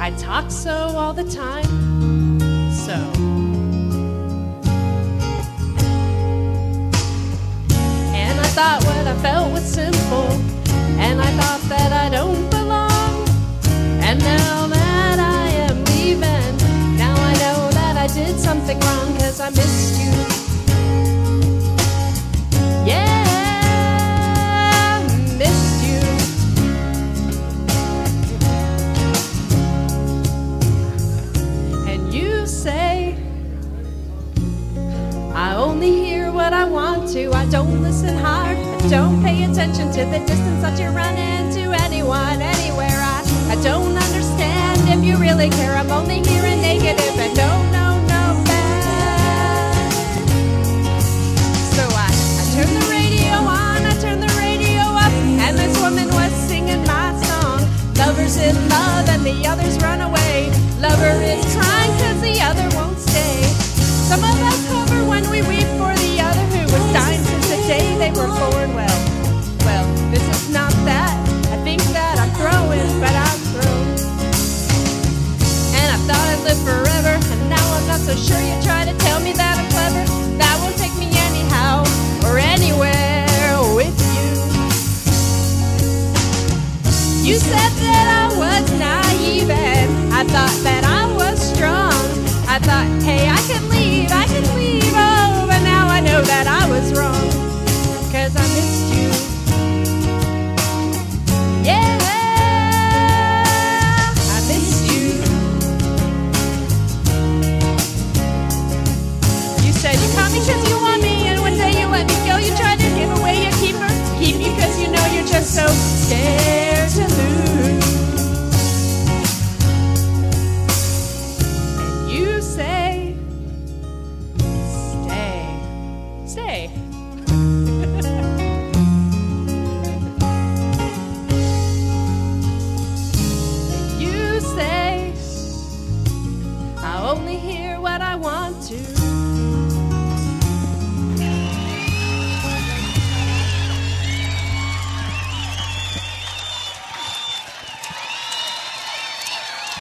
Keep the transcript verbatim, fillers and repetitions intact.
I talk so all the time. So and I thought what I felt was simple, and I thought that I don't belong. And now that I am leaving, now I know that I did something wrong, 'cause I missed you. Yeah, missed you. And you say I only hear what I want to. I don't listen hard. I don't pay attention to the distance that you run into anyone, anywhere. I, I don't understand if you really care. I'm only hearing negative and no, no, no bad. So I, I turn the radio on, I turn the radio up, and this woman was singing my song. Lover's in love and the others run away. Lover is crying 'cause the other won't stay. Some of us hover when we weep for the other who was dying since the day they were born. Well, well, this is not that. I think that I'm throwing, but I'm thrown. And I thought I'd live forever, and now I'm not so sure. You try to tell me that I'm clever. That won't take me anyhow or anywhere with you. You said that I was naive, and I thought that I was strong. I thought, hey, I can leave, I can leave,